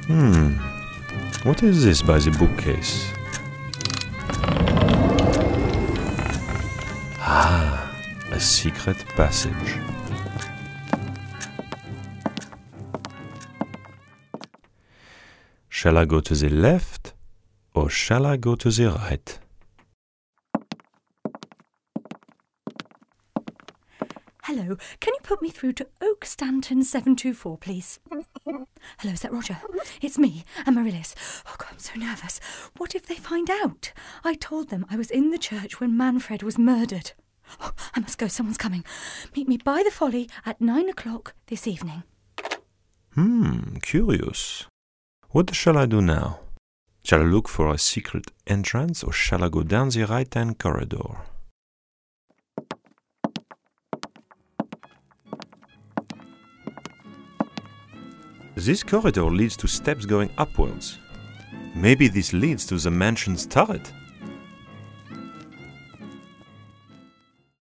What is this by the bookcase? Ah, a secret passage. Shall I go to the left or shall I go to the right? Hello, can you put me through to Oak Stanton 724, please? Hello, is that Roger? It's me, Amaryllis. Oh, God, I'm so nervous. What if they find out? I told them I was in the church when Manfred was murdered. Oh, I must go, someone's coming. Meet me by the Folly at 9 o'clock this evening. Curious. What shall I do now? Shall I look for a secret entrance or shall I go down the right-hand corridor? This corridor leads to steps going upwards. Maybe this leads to the mansion's turret.